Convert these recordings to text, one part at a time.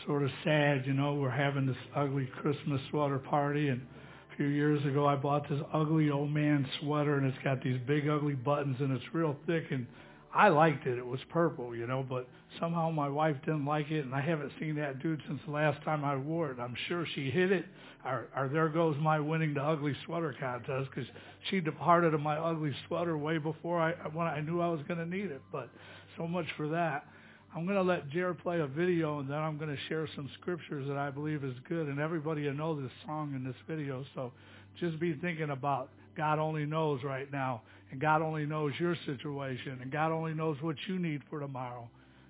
sort of sad, you know. We're having this ugly Christmas sweater party, and a few years ago I bought this ugly old man sweater, and it's got these big ugly buttons, and it's real thick, and I liked it. It was purple, you know, but somehow my wife didn't like it, and I haven't seen that dude since the last time I wore it. I'm sure she hid it, or there goes my winning the ugly sweater contest, because she departed of my ugly sweater way before when I knew I was going to need it. But so much for that. I'm going to let Jared play a video, and then I'm going to share some scriptures that I believe is good, and everybody will know this song in this video, so just be thinking about God only knows right now, and God only knows your situation, and God only knows what you need for tomorrow.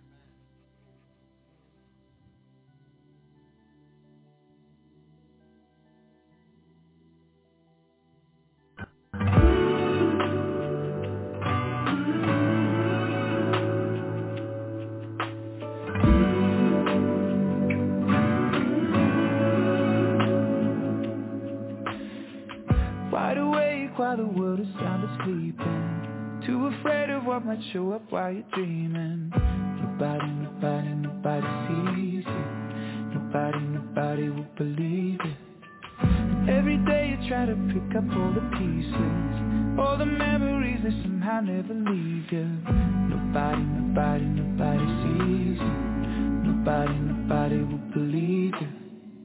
Wide awake while the world is sound asleep, and too afraid of what might show up while you're dreaming. Nobody sees you. Nobody will believe it. And every day you try to pick up all the pieces, all the memories that somehow never leave you. Nobody sees you. Nobody will believe you.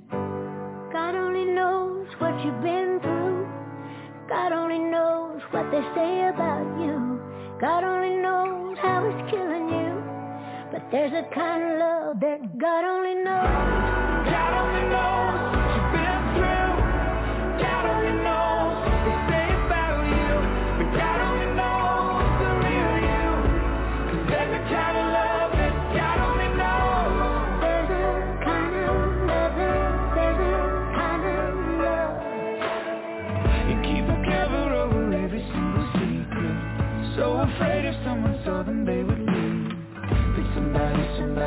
God only knows what you've been through. God only knows what they say about you. God only knows how it's killing you. But there's a kind of love that God only knows. God only knows what you've been through. God only knows what they say about you. But God only knows the real you. 'Cause there's a kind of love that God only knows. There's a kind of love, there's a kind of love. You keep a cover over every single secret, so afraid if someone saw them they would leave. But somebody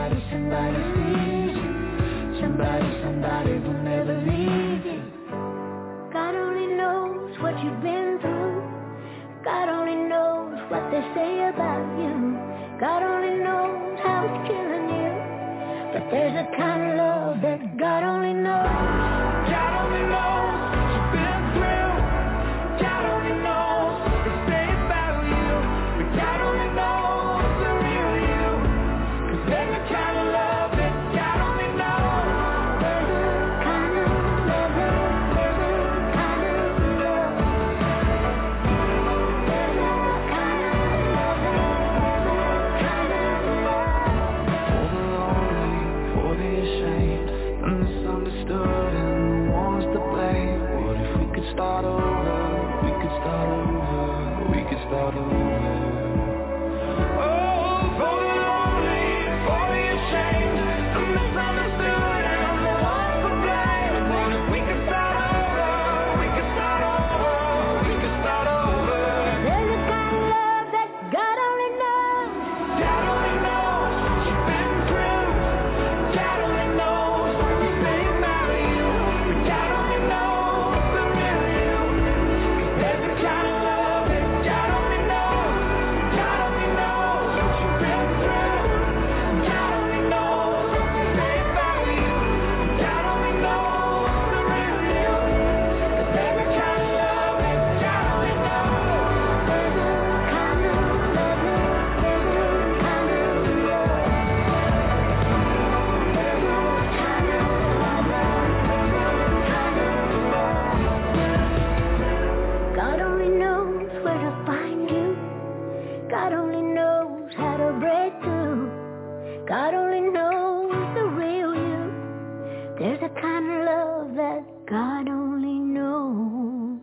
sees you. Somebody will never leave you. God only knows what you've been through. God only knows what they say about you. God only knows how it's killing you. But there's a kind of love that God only knows. God only knows what you've been through. God only knows what they say about you. But God only knows the real you. 'Cause there's a kind of love that God only knows. There's a kind of love, there's a kind of love. There's a kind of love, there's a kind of love. For the lonely, for the ashamed, the misunderstood and the ones to blame. What if we could start over? We could start over. We could start over. Oh, for the lonely, for the ashamed, the misunderstood and the ones to blame. What if we could start over? We could start over. We could start over. There's a kind of love that God only knows. God only knows what you've been through. God only knows what they say about you. But God only knows the real you. 'Cause there's a kind of love that God only knows. God only knows what you've been through. God only knows what they say about you. God only knows the real you. 'Cause there's a kind of love that God only knows. There's a kind of love, there's a kind of love. There's a kind of love, there's a kind of love. God only knows where to find you. God only knows how to break through. God only knows the real you. There's a kind of love that God only knows.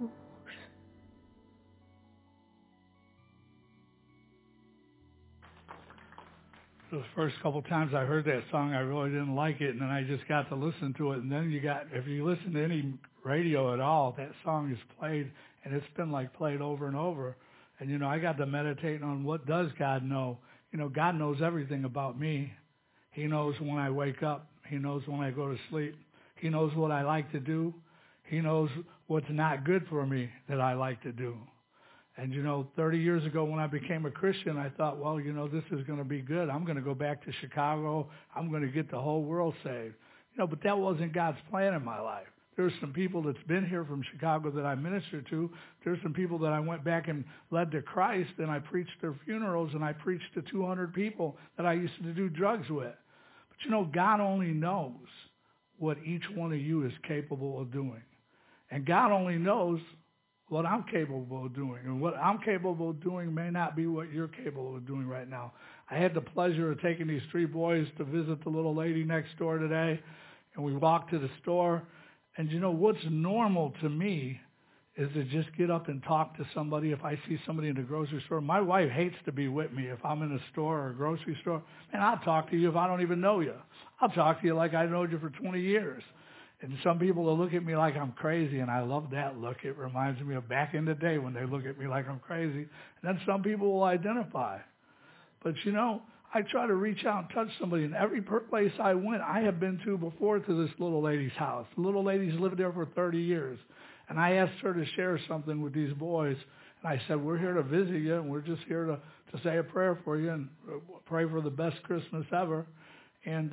The first couple times I heard that song, I really didn't like it, and then I just got to listen to it. And then if you listen to any radio at all, that song is played, and it's been like played over and over. And, you know, I got to meditate on what does God know. You know, God knows everything about me. He knows when I wake up. He knows when I go to sleep. He knows what I like to do. He knows what's not good for me that I like to do. And, 30 years ago when I became a Christian, I thought, well, this is going to be good. I'm going to go back to Chicago. I'm going to get the whole world saved. But that wasn't God's plan in my life. There's some people that's been here from Chicago that I ministered to. There's some people that I went back and led to Christ, and I preached their funerals, and I preached to 200 people that I used to do drugs with. But God only knows what each one of you is capable of doing. And God only knows what I'm capable of doing. And what I'm capable of doing may not be what you're capable of doing right now. I had the pleasure of taking these 3 boys to visit the little lady next door today, and we walked to the store. And what's normal to me is to just get up and talk to somebody if I see somebody in the grocery store. My wife hates to be with me if I'm in a store or a grocery store. And I'll talk to you if I don't even know you. I'll talk to you like I know you for 20 years. And some people will look at me like I'm crazy, and I love that look. It reminds me of back in the day when they look at me like I'm crazy. And then some people will identify. But, I try to reach out and touch somebody. And every place I went, I have been to before to this little lady's house. The little lady's lived there for 30 years. And I asked her to share something with these boys. And I said, we're here to visit you, and we're just here to say a prayer for you and pray for the best Christmas ever. And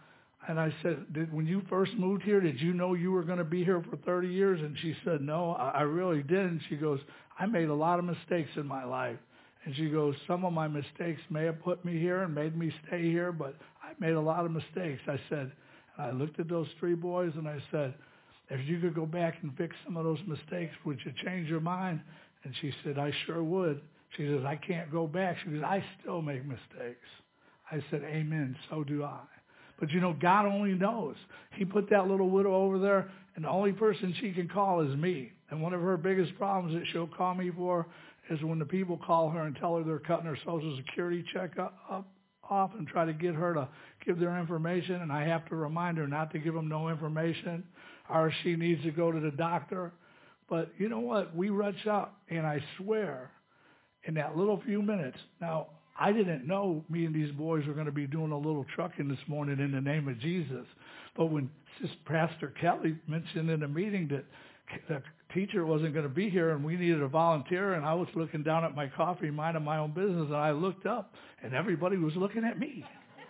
I said, when you first moved here, did you know you were going to be here for 30 years? And she said, no, I really didn't. She goes, I made a lot of mistakes in my life. And she goes, some of my mistakes may have put me here and made me stay here, but I made a lot of mistakes. I said, and I looked at those 3 boys and I said, if you could go back and fix some of those mistakes, would you change your mind? And she said, I sure would. She says, I can't go back. She goes, I still make mistakes. I said, amen, so do I. But God only knows. He put that little widow over there, and the only person she can call is me. And one of her biggest problems that she'll call me for is when the people call her and tell her they're cutting her Social Security check off and try to get her to give their information, and I have to remind her not to give them no information, or she needs to go to the doctor. But you know what? We rush out, and I swear, in that little few minutes. Now, I didn't know me and these boys were going to be doing a little trucking this morning in the name of Jesus. But when Pastor Kelly mentioned in the meeting that the teacher wasn't going to be here and we needed a volunteer, and I was looking down at my coffee, minding my own business, and I looked up, and everybody was looking at me.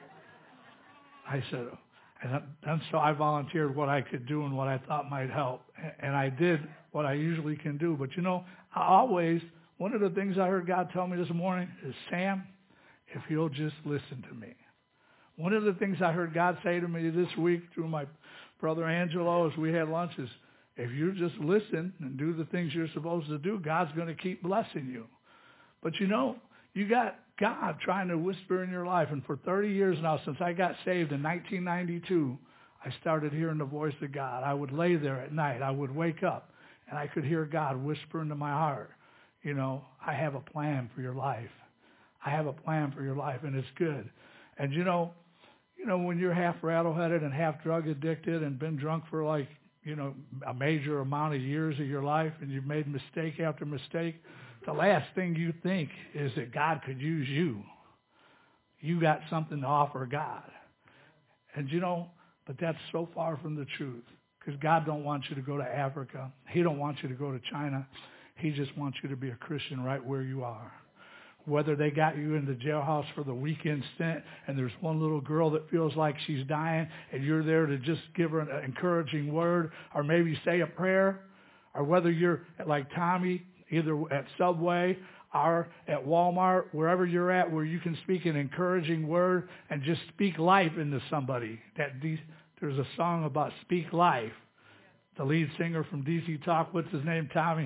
I said, and so I volunteered what I could do and what I thought might help. And I did what I usually can do. But one of the things I heard God tell me this morning is, Sam, if you'll just listen to me. One of the things I heard God say to me this week through my brother Angelo as we had lunch is, if you just listen and do the things you're supposed to do, God's going to keep blessing you. But you got God trying to whisper in your life. And for 30 years now, since I got saved in 1992, I started hearing the voice of God. I would lay there at night. I would wake up, and I could hear God whisper into my heart, I have a plan for your life. I have a plan for your life, and it's good. And when you're half rattle-headed and half drug addicted and been drunk for a major amount of years of your life, and you've made mistake after mistake, the last thing you think is that God could use you. You got something to offer God. And but that's so far from the truth, because God don't want you to go to Africa. He don't want you to go to China. He just wants you to be a Christian right where you are. Whether they got you in the jailhouse for the weekend stint and there's one little girl that feels like she's dying and you're there to just give her an encouraging word or maybe say a prayer, or whether you're like Tommy, either at Subway or at Walmart, wherever you're at, where you can speak an encouraging word and just speak life into somebody. There's a song about speak life. The lead singer from DC Talk, what's his name, Tommy?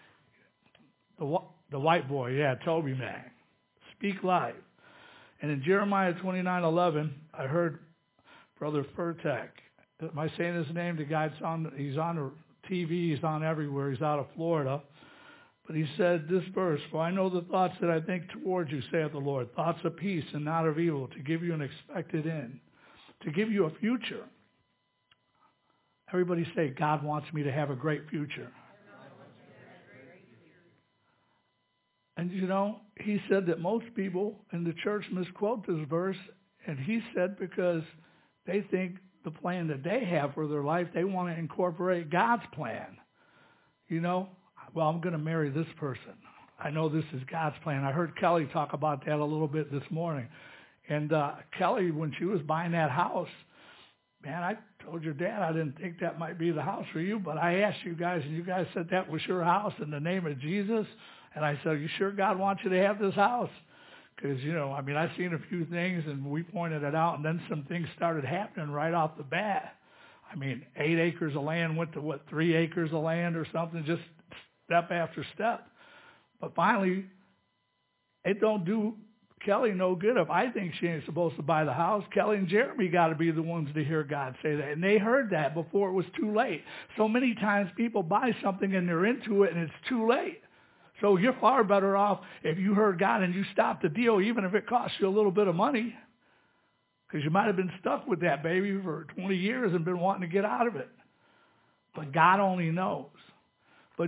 The white boy, yeah, Toby Mac. Speak life. And in Jeremiah 29:11, I heard Brother Furtak. Am I saying his name? The guy's he's on the TV, he's on everywhere. He's out of Florida. But he said this verse, for I know the thoughts that I think towards you, saith the Lord, thoughts of peace and not of evil, to give you an expected end, to give you a future. Everybody say, God wants me to have a great future. And he said that most people in the church misquote this verse, and he said because they think the plan that they have for their life, they want to incorporate God's plan. Well, I'm going to marry this person. I know this is God's plan. I heard Kelly talk about that a little bit this morning. And Kelly, when she was buying that house, man, I told your dad I didn't think that might be the house for you, but I asked you guys, and you guys said that was your house in the name of Jesus. And I said, are you sure God wants you to have this house? Because, I've seen a few things, and we pointed it out, and then some things started happening right off the bat. 8 acres of land went to, 3 acres of land or something, just step after step. But finally, it don't do Kelly no good if I think she ain't supposed to buy the house. Kelly and Jeremy got to be the ones to hear God say that. And they heard that before it was too late. So many times people buy something and they're into it and it's too late. So you're far better off if you heard God and you stopped the deal, even if it costs you a little bit of money. Because you might have been stuck with that baby for 20 years and been wanting to get out of it. But God only knows. But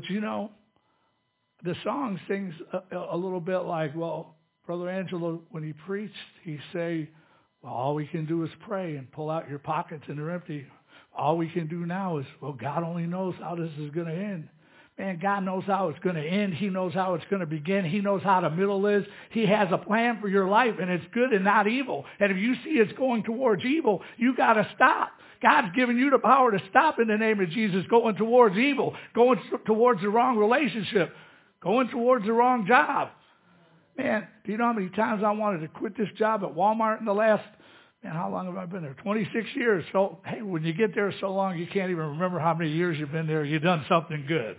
the song sings a little bit like, well, Brother Angelo, when he preached, he say, well, all we can do is pray and pull out your pockets and they're empty. All we can do now is, well, God only knows how this is going to end. Man, God knows how it's going to end. He knows how it's going to begin. He knows how the middle is. He has a plan for your life, and it's good and not evil. And if you see it's going towards evil, you got to stop. God's given you the power to stop in the name of Jesus going towards evil, going towards the wrong relationship, going towards the wrong job. Man, do you know how many times I wanted to quit this job at Walmart in the last, how long have I been there? 26 years. So, hey, when you get there so long, you can't even remember how many years you've been there. You've done something good.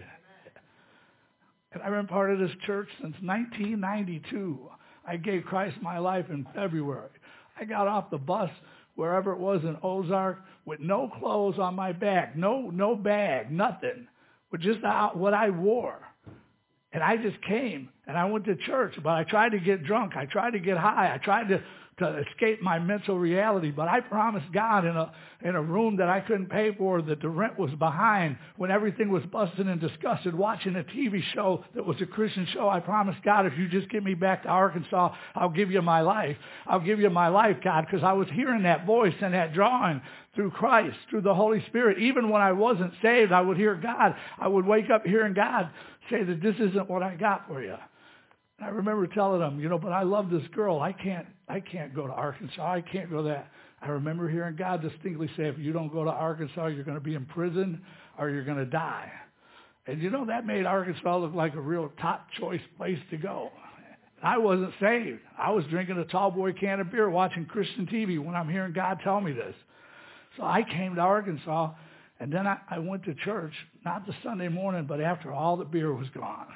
And I've been part of this church since 1992. I gave Christ my life in February. I got off the bus, wherever it was in Ozark, with no clothes on my back, no bag, nothing, with just what I wore. And I just came, and I went to church, but I tried to get drunk. I tried to get high. I tried to escape my mental reality. But I promised God in a room that I couldn't pay for, that the rent was behind, when everything was busted and disgusted, watching a TV show that was a Christian show. I promised God, if you just get me back to Arkansas, I'll give you my life. I'll give you my life, God, because I was hearing that voice and that drawing through Christ, through the Holy Spirit. Even when I wasn't saved, I would hear God. I would wake up hearing God say that this isn't what I got for you. And I remember telling them, but I love this girl. I can't go to Arkansas. I can't go that. I remember hearing God distinctly say, if you don't go to Arkansas, you're going to be in prison or you're going to die. And that made Arkansas look like a real top choice place to go. I wasn't saved. I was drinking a tall boy can of beer, watching Christian TV when I'm hearing God tell me this. So I came to Arkansas, and then I went to church, not the Sunday morning, but after all the beer was gone.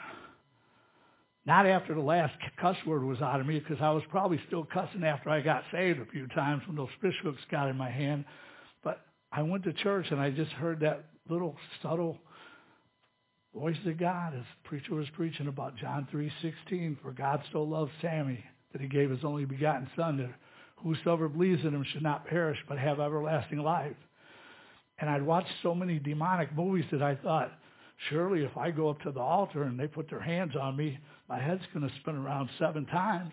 Not after the last cuss word was out of me, because I was probably still cussing after I got saved a few times when those fish hooks got in my hand. But I went to church, and I just heard that little subtle voice of God as the preacher was preaching about John 3:16, for God so loved Sammy that he gave his only begotten son, that whosoever believes in him should not perish but have everlasting life. And I'd watched so many demonic movies that I thought, surely if I go up to the altar and they put their hands on me, my head's going to spin around 7 times.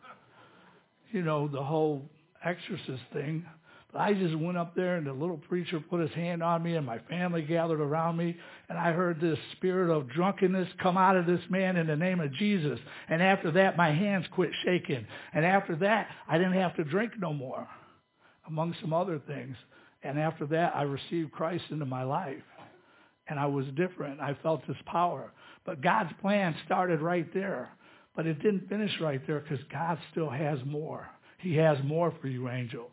The whole exorcist thing. But I just went up there, and the little preacher put his hand on me, and my family gathered around me, and I heard this spirit of drunkenness come out of this man in the name of Jesus. And after that, my hands quit shaking. And after that, I didn't have to drink no more, among some other things. And after that, I received Christ into my life. And I was different. I felt his power. But God's plan started right there. But it didn't finish right there, because God still has more. He has more for you, Angel.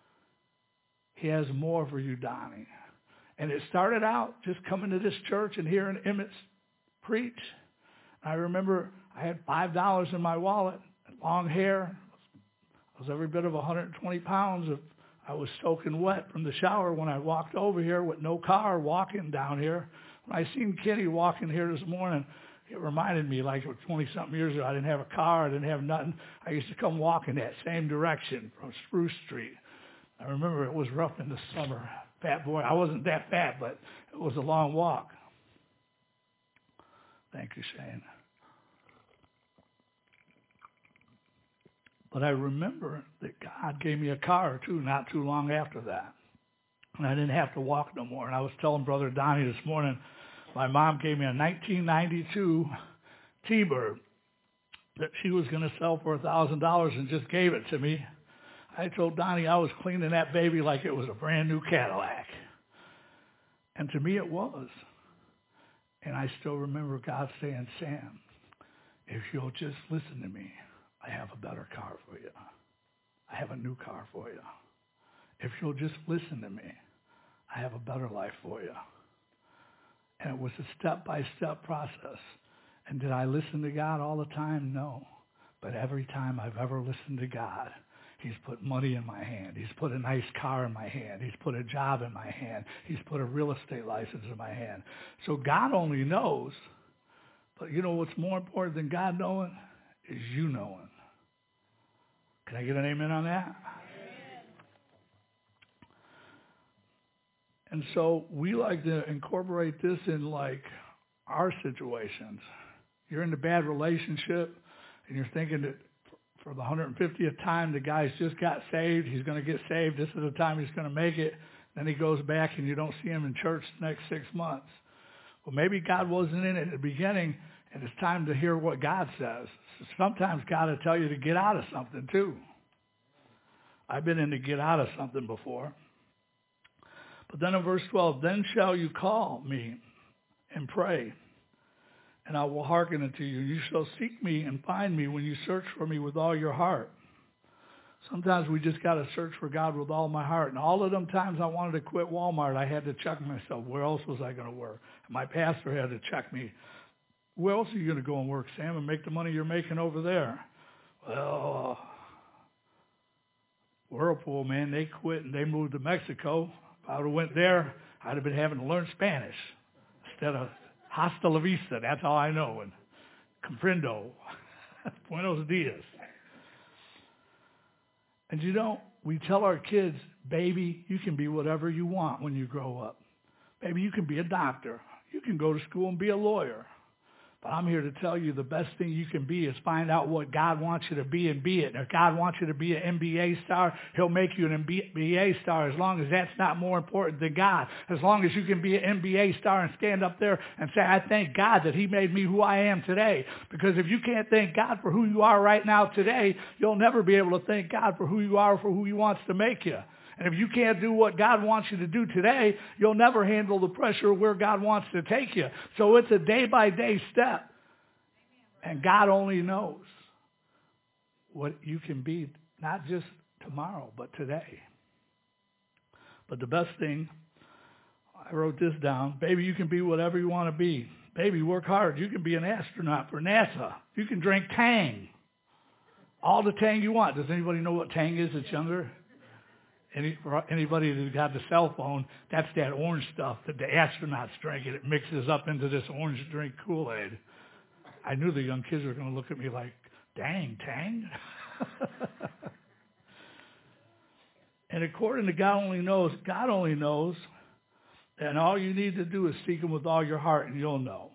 He has more for you, Donnie. And it started out just coming to this church and hearing Emmett preach. I remember I had $5 in my wallet, long hair. I was every bit of 120 pounds. I was soaking wet from the shower when I walked over here with no car, walking down here. When I seen Kenny walking here this morning, it reminded me, like 20-something years ago, I didn't have a car, I didn't have nothing. I used to come walking that same direction from Spruce Street. I remember it was rough in the summer. Fat boy. I wasn't that fat, but it was a long walk. Thank you, Shane. But I remember that God gave me a car or two not too long after that. And I didn't have to walk no more. And I was telling Brother Donnie this morning, my mom gave me a 1992 T-Bird. that she was going to sell for $1,000 and just gave it to me. I told Donnie I was cleaning that baby like it was a brand new Cadillac. And to me it was. And I still remember God saying, Sam, if you'll just listen to me, I have a better car for you. I have a new car for you. If you'll just listen to me, I have a better life for you. And it was a step-by-step process. And did I listen to God all the time? No. But every time I've ever listened to God, He's put money in my hand. He's put a nice car in my hand. He's put a job in my hand. He's put a real estate license in my hand. So God only knows. But you know what's more important than God knowing is you knowing. Can I get an amen on that? And so we like to incorporate this in like our situations. You're in a bad relationship and you're thinking that for the 150th time the guy's just got saved. He's going to get saved. This is the time he's going to make it. Then he goes back and you don't see him in church the next 6 months. Well, maybe God wasn't in it at the beginning and it's time to hear what God says. Sometimes God will tell you to get out of something too. I've been in to get out of something before. But then in verse 12, then shall you call me and pray, and I will hearken unto you. You shall seek me and find me when you search for me with all your heart. Sometimes we just got to search for God with all my heart. And all of them times I wanted to quit Walmart, I had to check myself. Where else was I going to work? And my pastor had to check me. Where else are you going to go and work, Sam, and make the money you're making over there? Well, Whirlpool, man, they quit and they moved to Mexico. If I would have went there, I'd have been having to learn Spanish instead of hasta la vista. That's all I know. And comprendo. Buenos dias. And you know, we tell our kids, baby, you can be whatever you want when you grow up. Baby, you can be a doctor. You can go to school and be a lawyer. But I'm here to tell you the best thing you can be is find out what God wants you to be and be it. And if God wants you to be an NBA star, He'll make you an NBA star as long as that's not more important than God. As long as you can be an NBA star and stand up there and say, I thank God that He made me who I am today. Because if you can't thank God for who you are right now today, you'll never be able to thank God for who you are, for who He wants to make you. And if you can't do what God wants you to do today, you'll never handle the pressure of where God wants to take you. So it's a day-by-day step. And God only knows what you can be, not just tomorrow, but today. But the best thing, I wrote this down, baby, you can be whatever you want to be. Baby, work hard. You can be an astronaut for NASA. You can drink Tang. All the Tang you want. Does anybody know what Tang is that's younger? For anybody that's got the cell phone, that's that orange stuff that the astronauts drink, and it mixes up into this orange drink Kool-Aid. I knew the young kids were going to look at me like, dang, Tang? And according to God only knows, and all you need to do is seek Him with all your heart, and you'll know.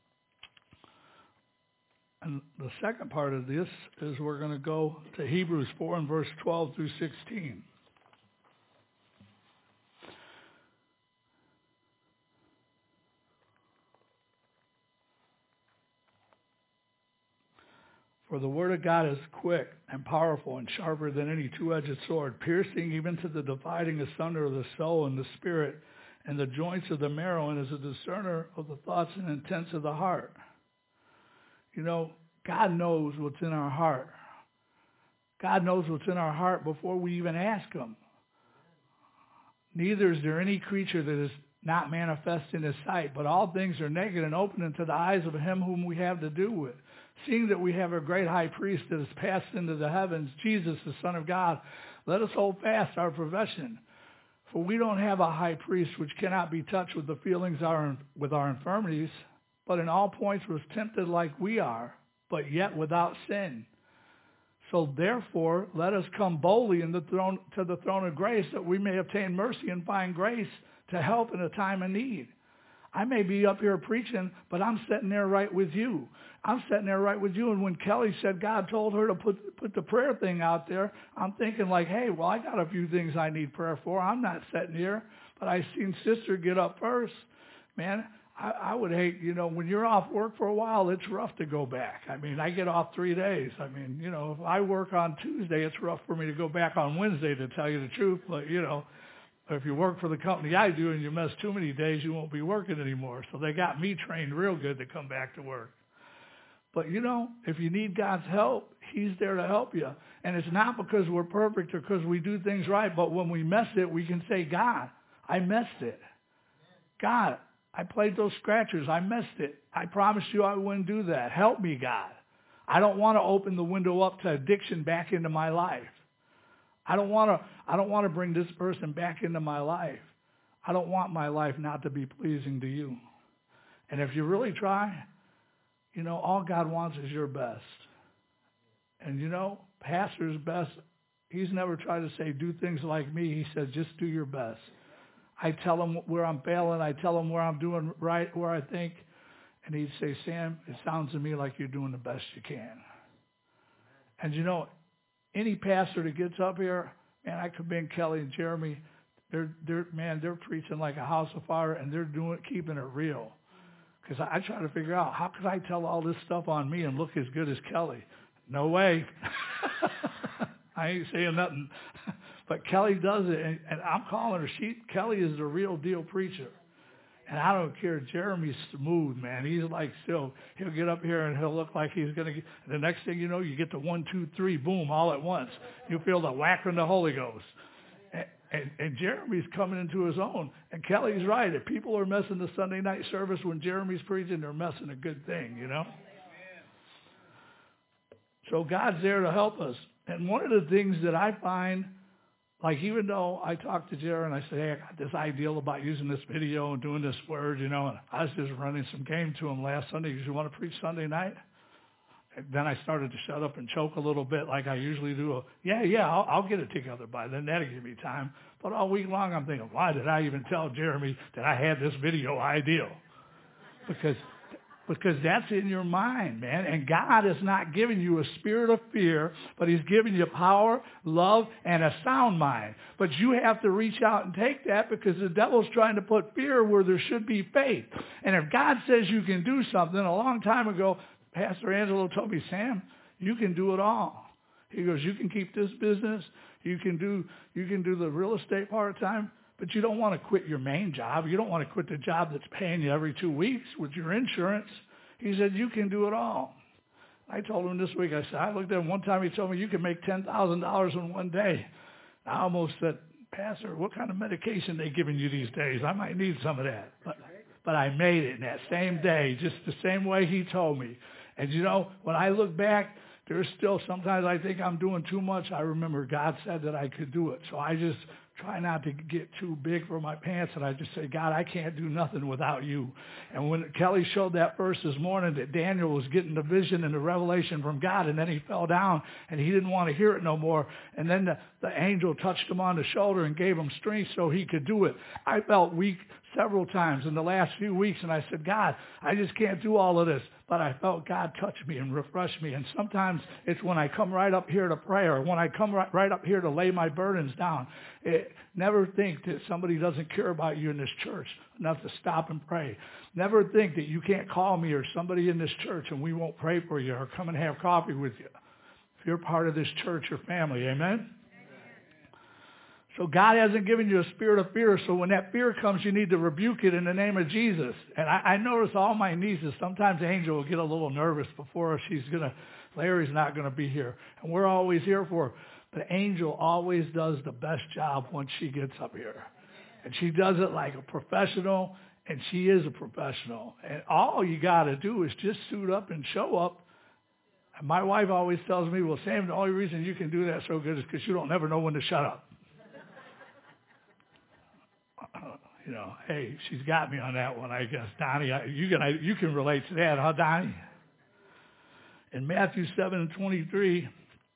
And the second part of this is we're going to go to Hebrews 4 and verse 12 through 16. For the word of God is quick and powerful and sharper than any two-edged sword, piercing even to the dividing asunder of the soul and the spirit and the joints of the marrow, and is a discerner of the thoughts and intents of the heart. You know, God knows what's in our heart. God knows what's in our heart before we even ask Him. Neither is there any creature that is not manifest in His sight, but all things are naked and open unto the eyes of Him whom we have to do with. Seeing that we have a great high priest that has passed into the heavens, Jesus, the Son of God, let us hold fast our profession. For we don't have a high priest which cannot be touched with the feelings with our infirmities, but in all points was tempted like we are, but yet without sin. So therefore, let us come boldly to the throne of grace, that we may obtain mercy and find grace to help in a time of need. I may be up here preaching, but I'm sitting there right with you. I'm sitting there right with you. And when Kelly said God told her to put the prayer thing out there, I'm thinking like, hey, well, I got a few things I need prayer for. I'm not sitting here. But I seen Sister get up first. Man, I would hate, when you're off work for a while, it's rough to go back. I mean, I get off 3 days. I mean, if I work on Tuesday, it's rough for me to go back on Wednesday, to tell you the truth. But, if you work for the company I do and you miss too many days, you won't be working anymore. So they got me trained real good to come back to work. But, if you need God's help, he's there to help you. And it's not because we're perfect or because we do things right, but when we mess it, we can say, God, I messed it. God, I played those scratchers. I messed it. I promised you I wouldn't do that. Help me, God. I don't want to open the window up to addiction back into my life. I don't want to bring this person back into my life. I don't want my life not to be pleasing to you. And if you really try, all God wants is your best. And pastor's best, he's never tried to say, do things like me. He says, just do your best. I tell him where I'm failing. I tell him where I'm doing right, where I think. And he'd say, Sam, it sounds to me like you're doing the best you can. And any pastor that gets up here, man, I commend Kelly and Jeremy. They're preaching like a house of fire, and they're keeping it real. Because I try to figure out, how could I tell all this stuff on me and look as good as Kelly? No way. I ain't saying nothing. But Kelly does it, and I'm calling her. Kelly is the real deal preacher. And I don't care. Jeremy's smooth, man. He's like silk. He'll get up here and he'll look like he's going to get. The next thing you know, you get the 1, 2, 3, boom, all at once. You feel the whack from the Holy Ghost. And Jeremy's coming into his own. And Kelly's right. If people are messing the Sunday night service when Jeremy's preaching, they're messing a good thing, So God's there to help us. And one of the things that I find, like, even though I talked to Jerry and I said, hey, I got this ideal about using this video and doing this word, and I was just running some game to him last Sunday. You want to preach Sunday night? And then I started to shut up and choke a little bit like I usually do. I'll get it together by then. That'll give me time. But all week long I'm thinking, why did I even tell Jeremy that I had this video ideal? Because that's in your mind, man. And God has not given you a spirit of fear, but he's given you power, love, and a sound mind. But you have to reach out and take that, because the devil's trying to put fear where there should be faith. And if God says you can do something, a long time ago, Pastor Angelo told me, Sam, you can do it all. He goes, you can keep this business. You can do the real estate part-time. But you don't want to quit your main job. You don't want to quit the job that's paying you every 2 weeks with your insurance. He said, you can do it all. I told him this week, I looked at him one time, he told me you can make $10,000 in one day. I almost said, Pastor, what kind of medication they giving you these days? I might need some of that. But I made it in that same day, just the same way he told me. And when I look back, there's still sometimes I think I'm doing too much. I remember God said that I could do it. So I just try not to get too big for my pants, and I just say, God, I can't do nothing without you. And when Kelly showed that verse this morning that Daniel was getting the vision and the revelation from God, and then he fell down, and he didn't want to hear it no more, and then the angel touched him on the shoulder and gave him strength so he could do it. I felt weak several times in the last few weeks, and I said, God, I just can't do all of this. But I felt God touch me and refresh me. And sometimes it's when I come right up here to prayer, when I come right up here to lay my burdens down. Never think that somebody doesn't care about you in this church enough to stop and pray. Never think that you can't call me or somebody in this church and we won't pray for you or come and have coffee with you. If you're part of this church or family, amen? So God hasn't given you a spirit of fear. So when that fear comes, you need to rebuke it in the name of Jesus. And I notice all my nieces, sometimes Angel will get a little nervous before Larry's not going to be here. And we're always here for her. But Angel always does the best job once she gets up here. And she does it like a professional, and she is a professional. And all you got to do is just suit up and show up. And my wife always tells me, well, Sam, the only reason you can do that so good is because you don't never know when to shut up. Hey, she's got me on that one, I guess. Donnie, you can relate to that, huh, Donnie? In Matthew 7:23,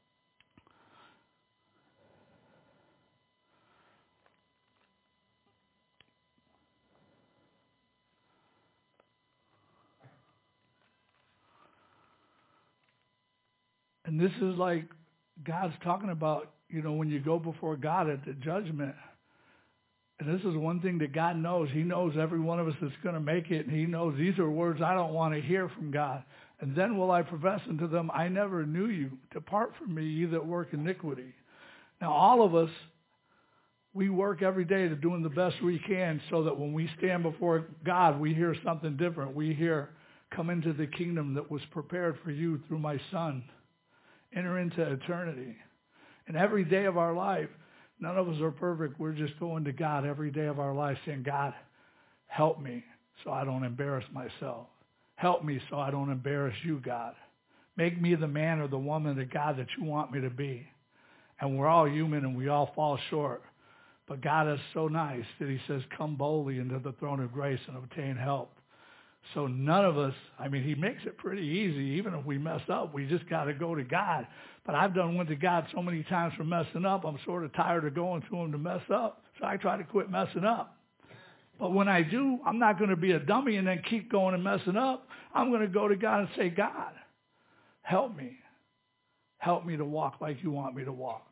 and this is like God's talking about, when you go before God at the judgment. And this is one thing that God knows. He knows every one of us that's going to make it. And he knows these are words I don't want to hear from God. And then will I profess unto them, I never knew you. Depart from me, ye that work iniquity. Now, all of us, we work every day to doing the best we can so that when we stand before God, we hear something different. We hear, come into the kingdom that was prepared for you through my Son. Enter into eternity. And every day of our life, none of us are perfect. We're just going to God every day of our life saying, God, help me so I don't embarrass myself. Help me so I don't embarrass you, God. Make me the man or the woman, the God that you want me to be. And we're all human and we all fall short. But God is so nice that he says, come boldly into the throne of grace and obtain help. So none of us, he makes it pretty easy. Even if we mess up, we just got to go to God. But I've went to God so many times for messing up, I'm sort of tired of going to him to mess up. So I try to quit messing up. But when I do, I'm not going to be a dummy and then keep going and messing up. I'm going to go to God and say, God, help me. Help me to walk like you want me to walk.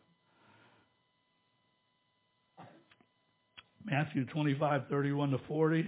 Matthew 25:31-40.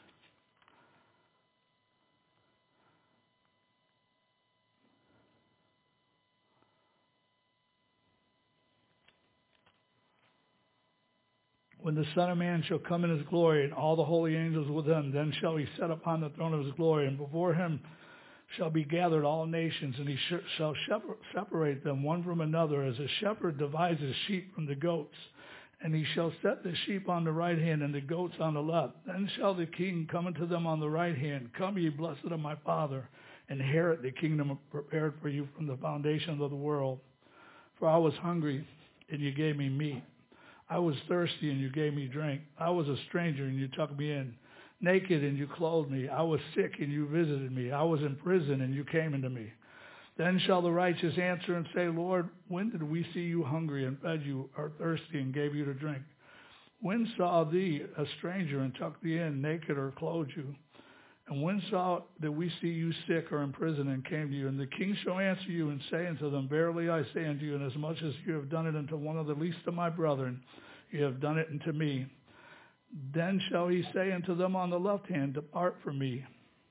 When the Son of Man shall come in his glory, and all the holy angels with him, then shall he sit upon the throne of his glory, and before him shall be gathered all nations, and he shall separate them one from another, as a shepherd divides his sheep from the goats. And he shall set the sheep on the right hand, and the goats on the left. Then shall the king come unto them on the right hand. Come, ye blessed of my Father, inherit the kingdom prepared for you from the foundation of the world. For I was hungry, and you gave me meat. I was thirsty, and you gave me drink. I was a stranger, and you took me in. Naked, and you clothed me. I was sick, and you visited me. I was in prison, and you came into me. Then shall the righteous answer and say, Lord, when did we see you hungry and fed you, or thirsty and gave you to drink? When saw thee a stranger and took thee in, naked or clothed you? And when saw that we see you sick or in prison and came to you? And the king shall answer you and say unto them, Verily I say unto you, inasmuch as you have done it unto one of the least of my brethren, you have done it unto me. Then shall he say unto them on the left hand, Depart from me.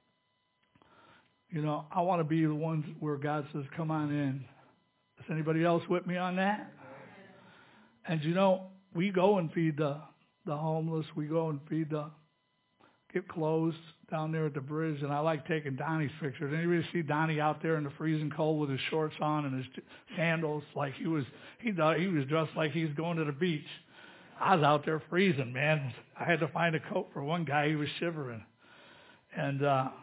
I want to be the ones where God says, come on in. Is anybody else with me on that? And we go and feed the homeless. We go and get clothes down there at the bridge. And I like taking Donnie's pictures. Anybody see Donnie out there in the freezing cold with his shorts on and his sandals? Like he was dressed like he was going to the beach. I was out there freezing, man. I had to find a coat for one guy. He was shivering. And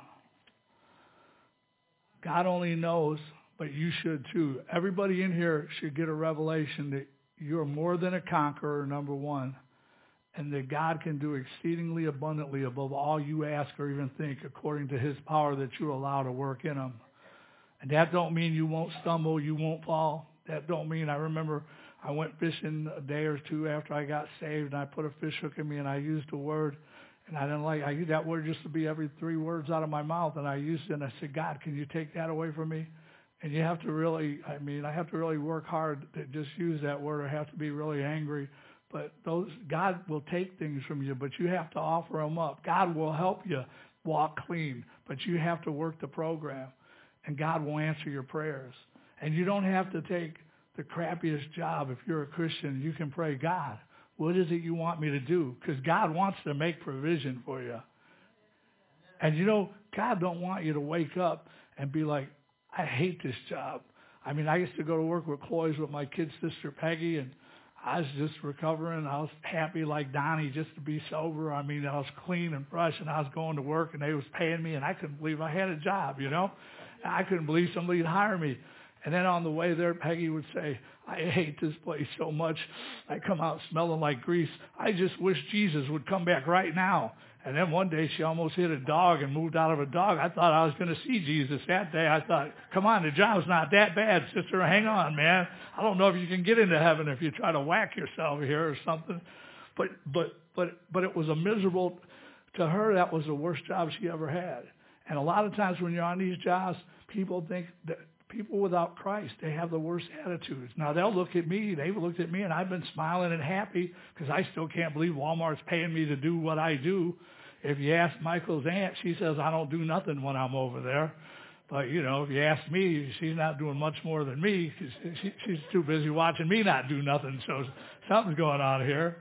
God only knows, but you should too. Everybody in here should get a revelation that you're more than a conqueror, number one, and that God can do exceedingly abundantly above all you ask or even think according to his power that you allow to work in him. And that don't mean you won't stumble, you won't fall. That don't mean, I remember I went fishing a day or two after I got saved, and I put a fish hook in me, and I used a word. And I used that word just to be every 3 words out of my mouth. And I used it, and I said, God, can you take that away from me? And you have to really, I have to really work hard to just use that word. I have to be really angry. But God will take things from you, but you have to offer them up. God will help you walk clean, but you have to work the program. And God will answer your prayers. And you don't have to take the crappiest job. If you're a Christian, you can pray, God, what is it you want me to do? Because God wants to make provision for you. And God don't want you to wake up and be like, I hate this job. I used to go to work with Cloy's with my kid sister Peggy, and I was just recovering. I was happy like Donnie just to be sober. I was clean and fresh, and I was going to work, and they was paying me, and I couldn't believe I had a job, I couldn't believe somebody would hire me. And then on the way there, Peggy would say, I hate this place so much. I come out smelling like grease. I just wish Jesus would come back right now. And then one day she almost hit a dog and moved out of a dog. I thought I was going to see Jesus that day. I thought, come on, the job's not that bad, sister. Hang on, man. I don't know if you can get into heaven if you try to whack yourself here or something. But it was a miserable, to her, that was the worst job she ever had. And a lot of times when you're on these jobs, people think that People without Christ, they have the worst attitudes. Now, they'll look at me. They've looked at me, and I've been smiling and happy because I still can't believe Walmart's paying me to do what I do. If you ask Michael's aunt, she says I don't do nothing when I'm over there. But, you know, if you ask me, she's not doing much more than me. She's too busy watching me not do nothing, so something's going on here.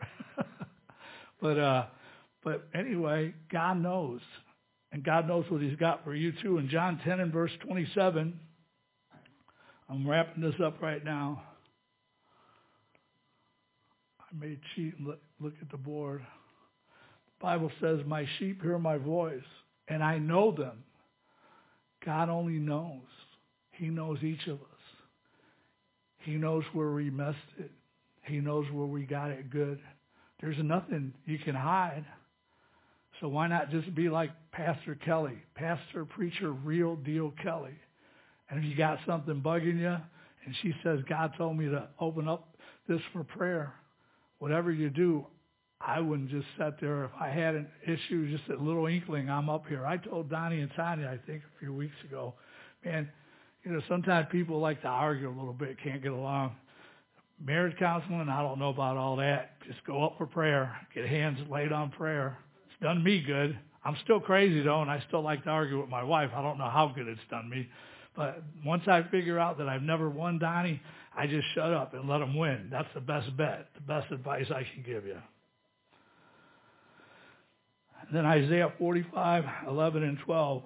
But anyway, God knows. And God knows what he's got for you, too. In John 10 and verse 27, I'm wrapping this up right now. I may cheat and look at the board. The Bible says, my sheep hear my voice, and I know them. God only knows. He knows each of us. He knows where we messed it. He knows where we got it good. There's nothing you can hide. So why not just be like Pastor Kelly, pastor, preacher, real deal Kelly. And if you got something bugging you, and she says, God told me to open up this for prayer, whatever you do, I wouldn't just sit there. If I had an issue, just a little inkling, I'm up here. I told Donnie and Tanya, I think a few weeks ago, man, you know, sometimes people like to argue a little bit, can't get along. Marriage counseling, I don't know about all that. Just go up for prayer, get hands laid on prayer. It's done me good. I'm still crazy, though, and I still like to argue with my wife. I don't know how good it's done me. But once I figure out that I've never won Donnie, I just shut up and let him win. That's the best bet, the best advice I can give you. And then Isaiah 45, 11 and 12.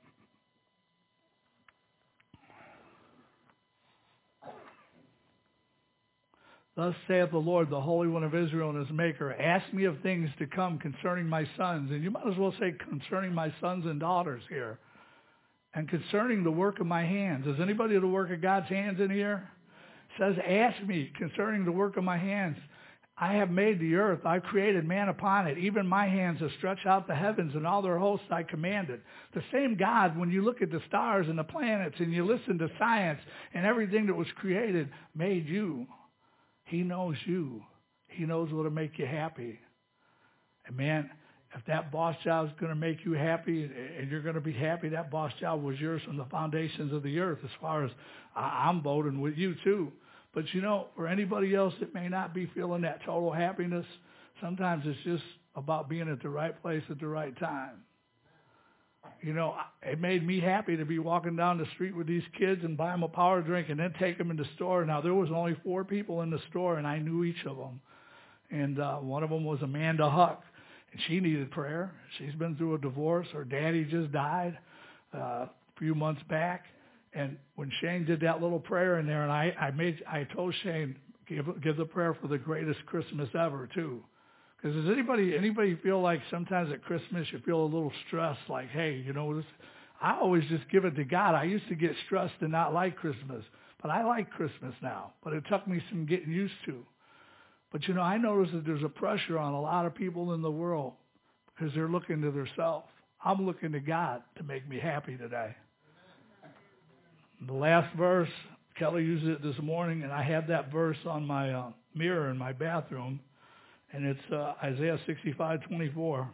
Thus saith the Lord, the Holy One of Israel and his Maker, ask me of things to come concerning my sons. And you might as well say concerning my sons and daughters here. And concerning the work of my hands. Is anybody the work of God's hands in here? It says, ask me concerning the work of my hands. I have made the earth. I've created man upon it. Even my hands have stretched out the heavens, and all their hosts I commanded. The same God, when you look at the stars and the planets and you listen to science and everything that was created, made you. He knows you. He knows what will make you happy. And man, if that boss job is going to make you happy and you're going to be happy, that boss job was yours from the foundations of the earth. As far as I'm voting with you too. But you know, for anybody else that may not be feeling that total happiness, sometimes it's just about being at the right place at the right time. You know, it made me happy to be walking down the street with these kids and buy them a power drink and then take them in the store. Now, there was only 4 people in the store, and I knew each of them. And one of them was Amanda Huck, and she needed prayer. She's been through a divorce. Her daddy just died a few months back. And when Shane did that little prayer in there, and I told Shane, give the prayer for the greatest Christmas ever, too. Because does anybody feel like sometimes at Christmas you feel a little stressed, like, hey, you know, I always just give it to God. I used to get stressed and not like Christmas, but I like Christmas now. But it took me some getting used to. But, you know, I notice that there's a pressure on a lot of people in the world because they're looking to themselves. I'm looking to God to make me happy today. The last verse, Kelly used it this morning, and I had that verse on my mirror in my bathroom. And it's Isaiah 65:24.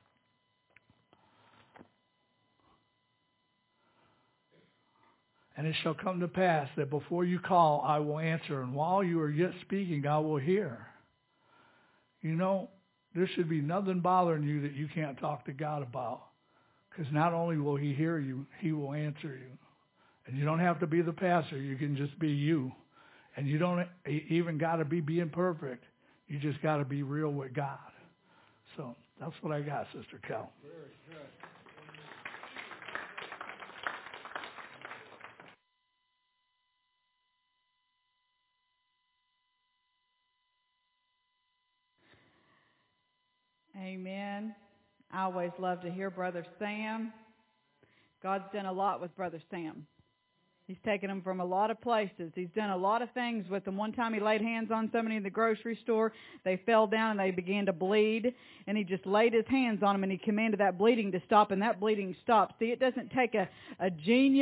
And it shall come to pass that before you call, I will answer. And while you are yet speaking, I will hear. You know, there should be nothing bothering you that you can't talk to God about. Because not only will he hear you, he will answer you. And you don't have to be the pastor. You can just be you. And you don't even got to be being perfect. You just got to be real with God. So that's what I got, Sister Kel. Very good. Amen. I always love to hear Brother Sam. God's done a lot with Brother Sam. He's taken them from a lot of places. He's done a lot of things with them. One time he laid hands on somebody in the grocery store. They fell down and they began to bleed. And he just laid his hands on them and he commanded that bleeding to stop, and that bleeding stopped. See, it doesn't take a genius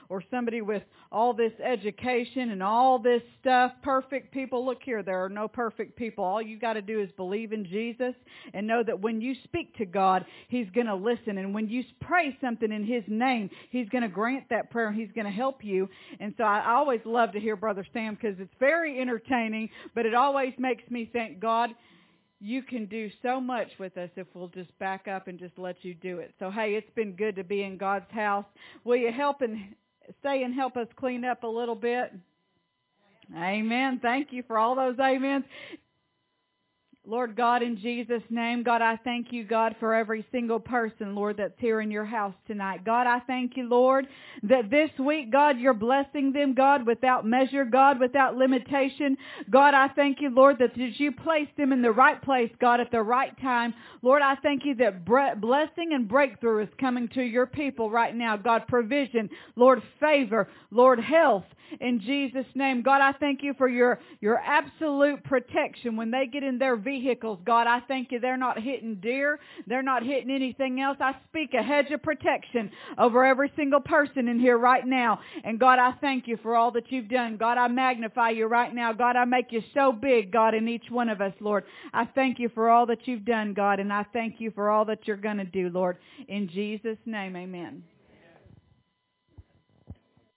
or somebody with all this education and all this stuff. Perfect people. Look here, there are no perfect people. All you got to do is believe in Jesus and know that when you speak to God, He's going to listen. And when you pray something in His name, He's going to grant that prayer and He's going to help you. And so I always love to hear Brother Sam because it's very entertaining, but it always makes me think, God, you can do so much with us if we'll just back up and just let you do it. So, hey, it's been good to be in God's house. Will you stay and help us clean up a little bit? Amen. Thank you for all those amens. Lord God, in Jesus' name, God, I thank you, God, for every single person, Lord, that's here in your house tonight. God, I thank you, Lord, that this week, God, you're blessing them, God, without measure, God, without limitation. God, I thank you, Lord, that as you place them in the right place, God, at the right time, Lord, I thank you that blessing and breakthrough is coming to your people right now. God, provision, Lord, favor, Lord, health. In Jesus' name, God, I thank you for your absolute protection when they get in their vehicles. God, I thank you they're not hitting deer. They're not hitting anything else. I speak a hedge of protection over every single person in here right now. And God, I thank you for all that you've done. God, I magnify you right now. God, I make you so big, God, in each one of us, Lord. I thank you for all that you've done, God, and I thank you for all that you're going to do, Lord. In Jesus' name, amen.